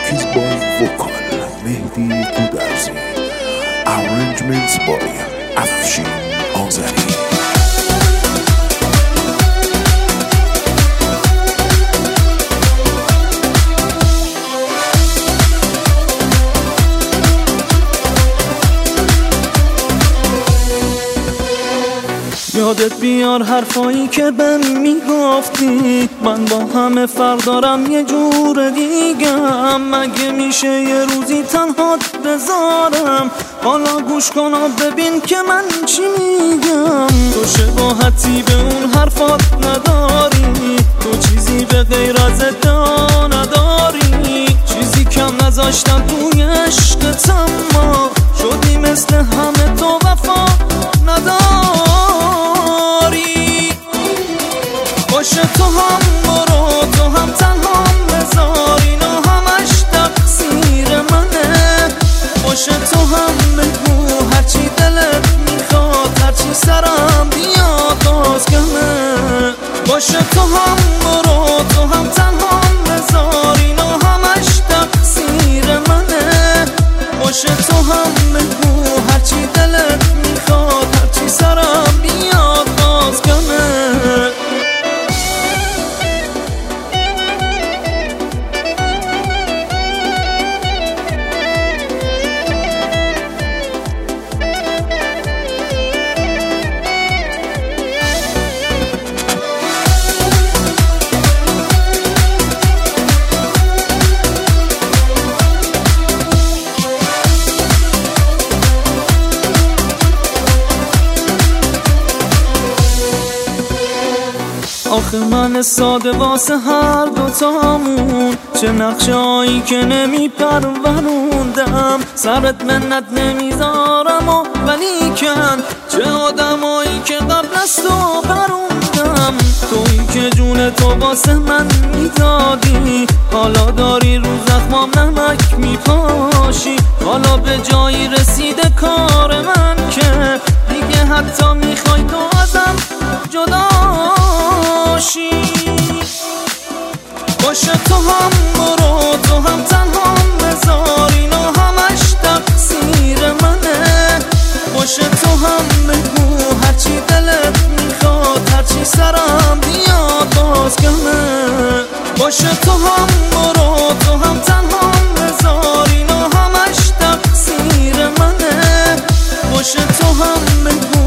Speeches by Vocal Mehdi Kudarzi. Arrangements by Afshin Azari. یادت بیار حرفایی که بهم میگفتی، من با همه فرق دارم یه جور دیگم. مگه میشه یه روزی تنهات بذارم؟ حالا گوش کن و ببین که من چی میگم. تو شباهتی به اون حرفات نداری، تو چیزی به غیر از ادعا نداری. چیزی کم نذاشتم توی عشقت، اما شدی مثل همه تو وفا نداری. باشه تو هم برو، تو هم تنها بذار، اینا همش تقصیر منه. باشه تو هم بگو هرچی دلت میخواد، هرچی سرم بیاد باز کمه. باشه تو هم برو، تو هم تنها بذار، اینا همش تقصیر منه. باشه تو هم بگو هرچی دلت میخواد، هرچی سرم بیاد باز کمه. آخه من ساده واسه هر دوتامون، چه نقشه هایی که نمی پروروندم. سرت منت نمیذارم و ولیکن چه آدمایی که قبل از تو بروندم. تویی که جون تو واسه من میدادی، حالا داری رو زخمام نمک میپاشی. حالا به جایی رسیده کار من که دیگه حتی میخوای تو ازم جدا. باشه تو هم برو، تو هم تنها بذار، اینا همش تقصیر منه. باشه تو هم بگو هرچی دلت میخواد، هرچی سرم بیاد باز کمه. باشه تو هم برو، تو هم تنها بذار، اینا همش تقصیر منه. باشه تو هم بگو